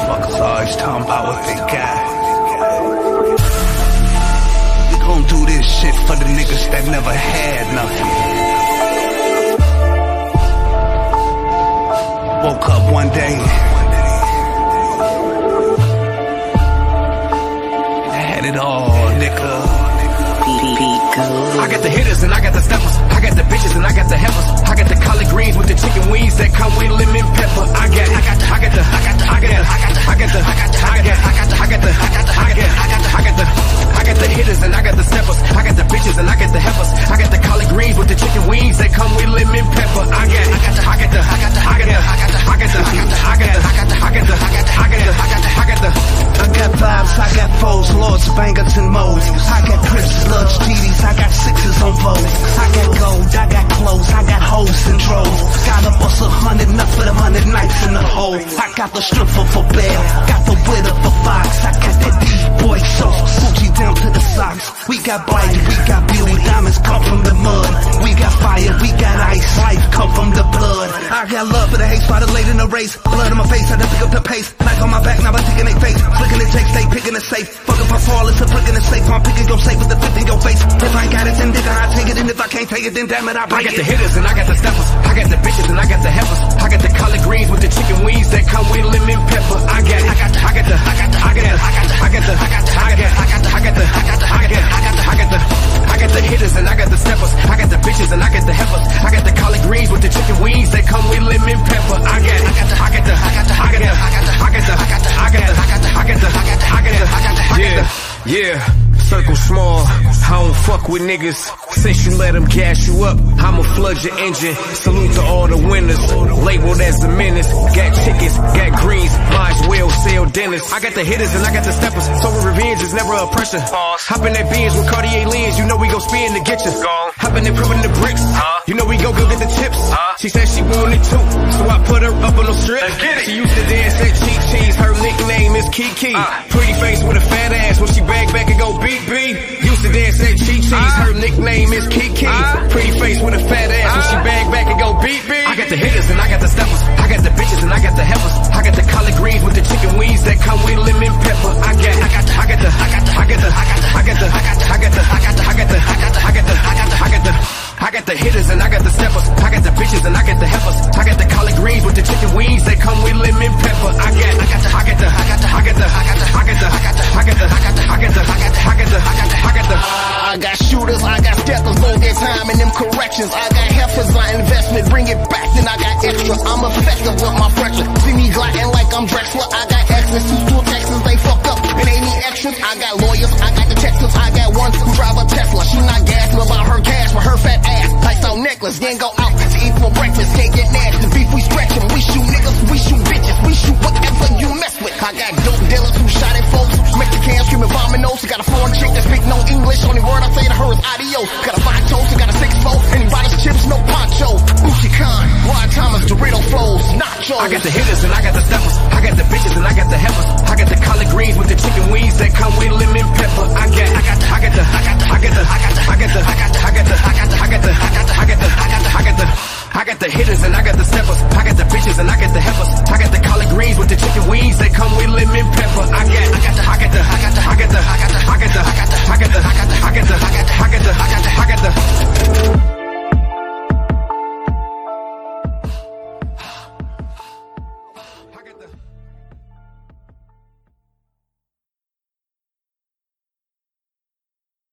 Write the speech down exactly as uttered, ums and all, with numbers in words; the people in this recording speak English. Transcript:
Motherfuckers always talking about what they got. We gon' do this shit for the niggas that never had nothing. Woke up one day, I had it all, nigga. I got the hitters and I got the steppers. I got the bitches and I got the heifers. I got the collard greens with the chicken wings that come with lemon pepper. I got, I got, I got the, I got the, I got the, I got the, I got the, I got the, I got the, I got the, I got the, I got the, I got the, I got the hitters and I got the steppers. I got the bitches and I got the heifers. I got the collard greens with the chicken wings that come with lemon pepper. I got, I got the, I got the, I got the, I got the, I got the, I got the, I got the, I got the, I got the, I got the, I got the, I got the, I got the. I got vibes, I got foes, lords, bangers and modes. I got Crips, Bloods, G Ds, I got sixes on Vogue. I got gold, I got clothes, I got hoes and droves. Gotta bust a hundred nuts for them hundred nights in the hole. I got the strength for, for Bell, got the wit of a fox. I got that D-boy sauce, Gucci down to the socks. We got bite, we got beauty, diamonds come from the mud. We got fire, we got ice, life come from the blood. I got love for the hate, started late in the race. Blood on my face, I had to pick up the pace. Knife on my back, now I'm taking their face. Flicking the takes, they picking the safe. Fuck if I fall, it's a flick in the safe. I'm picking your safe with the fifth in your face. If I ain't got it, then nigga, I take it. And if I can't take it, then damn it, I break it. I got the hitters and I got the steppers. I got the bitches and I got the heifers. I got the collard greens with the chicken wings that come with lemon pepper. I got, I got, I got the, I got the, I got the, I got the, I got the, I got the, I got the, I got the, I got the, I got the, I got the, I got the hitters and I got the steppers. I got the bitches and I got the heifers. I got the collard greens with the chicken wings that come with lemon pepper. I got, I got the, I got the, I got the, I got the, I got the, I got the, I got the, I got the, I got the, I got the, I got the, I got the, I got the. Yeah, yeah. Circle small, I don't fuck with niggas. Since you let them gas you up, I'ma flood your engine. Salute to all the winners, labeled as the menace. Got chickens, got greens, might as well sell dinners. I got the hitters and I got the steppers, so revenge is never a pressure. Hop in that Benz with Cartier lens, you know we gon' spin to get you. Hop in there proving the bricks, you know we gon' go get the chips. She said she wanted too, so I put her up on the strip. She used to dance at Cheap Cheese, her nickname is Kiki. Pretty face with a fat ass, when she bag back and go beat B. Used to dance at Cheap Cheese, her nickname is Kiki. Pretty face with a fat ass, when she bag back and go beat B. I got the hitters and I got the steppers. I got the bitches and I got the heifers. I got the collard greens with the chicken wings that come with lemon pepper. I got, I got the, I got the, I got the, I got the, I got the, I got the, I got the, I got the, I got the, I got the, I got the, I got the, I got the. I got the hitters and I got the steppers. I got the bitches and I got the heifers. I got the collard greens with the chicken wings that come with lemon pepper. I got, I got the, I got the, I got the, I got the, I got the, I got the, I got the, I got the, I got the, I got the, I got the, I got the, I got the, I got the. I got shooters, I got steppers, gon' get time in them corrections. I got heifers, I investment, bring it back, then I got extra. I'm effective with my fracture. See me gliding like I'm Drexler. I got extras, two two Texans, they fucked up. It ain't any extras. I got lawyers, I got detectives, I got one who drive a Tesla. She not gassing about her cash, but her fat ass. Lights out necklace, then go out to eat for breakfast. Can't get nasty, beef we stretch 'em. We shoot niggas, we shoot bitches, we shoot whatever you mess with. I got dope dealers who shot at folks. Mexicans screaming vominos. Got a foreign chick that speak no English. Only word I say to her is adios. Got a five toast, got a six four. Anybody's chips, no poncho. Uchi Khan, Rod Thomas, Dorito flows, nachos. I got the hitters and I got the steppers. I got the bitches and I got the heifers. I got the collard greens with the chicken wings that come with lemon pepper. I got, I got the, I got the, I got the, I got the, I got the, I got the, I got the, I got the, I got the, I got the, I got the, I got the, I got the, I got the, I got the hitters and I got the steppers. I got the bitches and